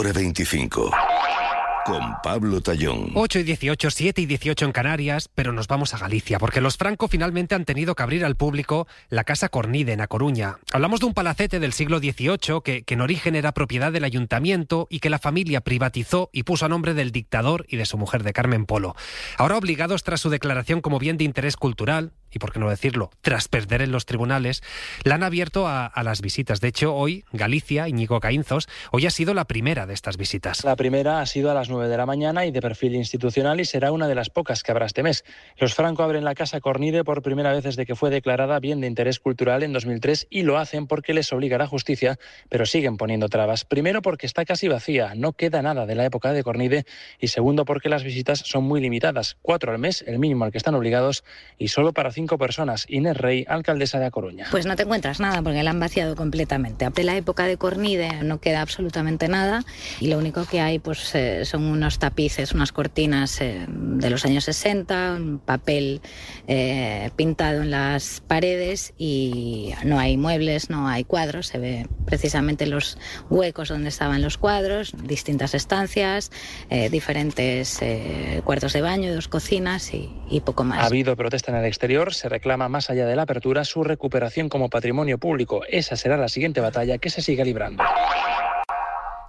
Hora 25. Con Pablo Tallón. 8 y 18, 7 y 18 en Canarias, pero nos vamos a Galicia, porque los Franco finalmente han tenido que abrir al público la Casa Cornide en A Coruña. Hablamos de un palacete del siglo XVIII que en origen era propiedad del ayuntamiento y que la familia privatizó y puso a nombre del dictador y de su mujer, de Carmen Polo. Ahora, obligados tras su declaración como bien de interés cultural, y por qué no decirlo, tras perder en los tribunales, la han abierto a las visitas. De hecho, hoy, Galicia, Íñigo Caínzos, hoy ha sido la primera de estas visitas. La primera ha sido a las 9 de la mañana y de perfil institucional, y será una de las pocas que habrá este mes. Los Franco abren la Casa Cornide por primera vez desde que fue declarada bien de interés cultural en 2003, y lo hacen porque les obliga la justicia, pero siguen poniendo trabas. Primero, porque está casi vacía, no queda nada de la época de Cornide, y segundo, porque las visitas son muy limitadas, 4 al mes, el mínimo al que están obligados, y solo para 5 personas. Inés Rey, alcaldesa de A Coruña. Pues no te encuentras nada porque la han vaciado completamente. De la época de Cornide no queda absolutamente nada, y lo único que hay pues son unos tapices, unas cortinas de los años 60, un papel pintado en las paredes, y no hay muebles, no hay cuadros. Se ve precisamente los huecos donde estaban los cuadros, distintas estancias, diferentes cuartos de baño, 2 cocinas y poco más. Ha habido protesta en el exterior, se reclama, más allá de la apertura, su recuperación como patrimonio público. Esa será la siguiente batalla que se sigue librando.